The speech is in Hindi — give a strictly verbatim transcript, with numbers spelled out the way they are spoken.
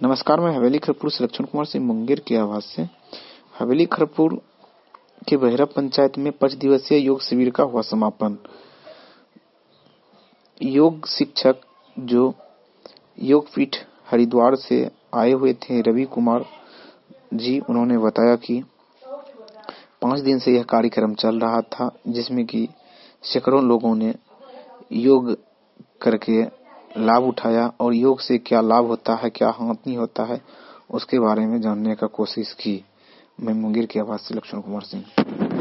नमस्कार, मैं हवेली खरपुर से लक्ष्मण कुमार सिंह मुंगेर की आवाज से। हवेली खरपुर के बहरा पंचायत में पांच दिवसीय योग शिविर का हुआ समापन। योग शिक्षक जो योग पीठ हरिद्वार से आए हुए थे रवि कुमार जी, उन्होंने बताया कि पांच दिन से यह कार्यक्रम चल रहा था, जिसमें कि सैकड़ों लोगों ने योग करके लाभ उठाया और योग से क्या लाभ होता है, क्या हानि होता है, उसके बारे में जानने का कोशिश की। मैं मुंगेर की आवाज से लक्ष्मण कुमार सिंह।